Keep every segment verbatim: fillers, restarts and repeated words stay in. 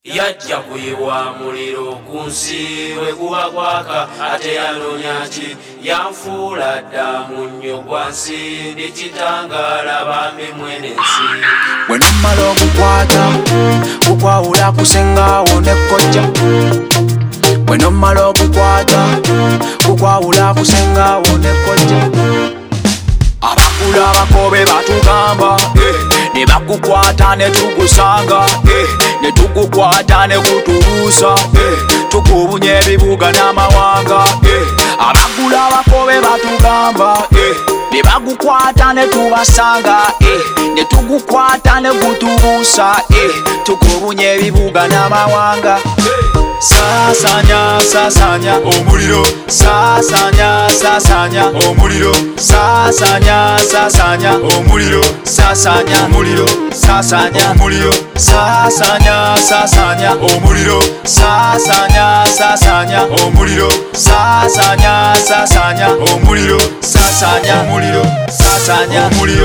Yajja kuyiwa muliro ku nsi bwe guba gwaka, ate yanoonya ki? Yanfuula dda munnyo gwa nsi, ndi kitangaala bambi mwene nsi. Bwe nnamala okukwata kukwawula kusengaawo ne kkojja. Bwe nnamala okukwata kukwawula kusengaawo ne kkojja. Abakulu abakobe batugamba ne bakukwata ne tugusanga, ne tugukwata ne kutubuusa, tukubunye ebibuga n'amawanga. Abakulu abakobe batugamba ne bagukwata ne tubasanga, ne tugukwata ne kutubuusa, tukubunye ebibuga n'amawanga. Sasanya, sasanya omuliro, sasanya, sasanya omuliro, sasanya, sasanya omuliro, sasanya omuliro, sasanya omuliro, sasanya, sasanya omuliro, sasanya, sasanya omuliro, sasanya, sasanya omuliro, sasanya omuliro, sasanya omuliro.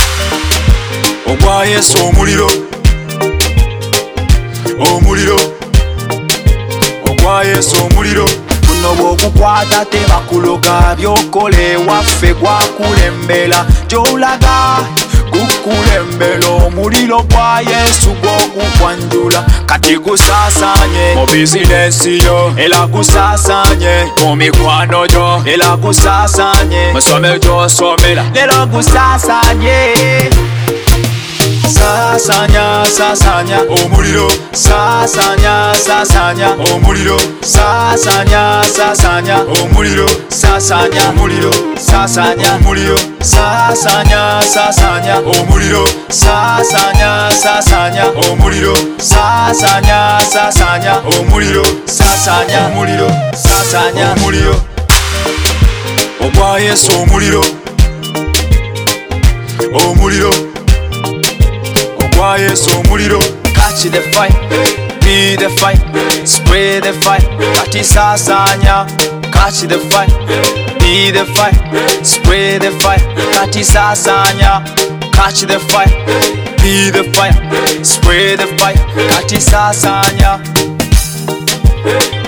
Ogwa Yesu omuliro, omuliro ogwa Yesu omuliro. Guno bw'ogukwata tebakuloga, by'okola ewaffe gwakulembera, gy'olaga gukulembera. Omuliro gwa Yesu gw'ogukwanjula, kati gusaasanye mu bizinesi yo, era gusaasanye mu mikwano gyo, era gusaasanye mu ssomero gy'osomera, era gusaasanye. Sasanya, sasanya omuliro, sasanya, sasanya omuliro, sasanya, sasanya omuliro, sasanya omuliro, sasanya omuliro, sasanya, sasanya omuliro, sasanya, sasanya omuliro, sasanya, sasanya omuliro, sasanya omuliro, sasanya omuliro. Ogwa Yesu omuliro, omuliro ogwa Yesu omuliro. Catch the fight, be the fight, spread the fight, kati sasanya. Catch the fight, be the fight, spread the fight, kati sasanya. Catch the fight, be the fight, spread the fight, kati sasanya.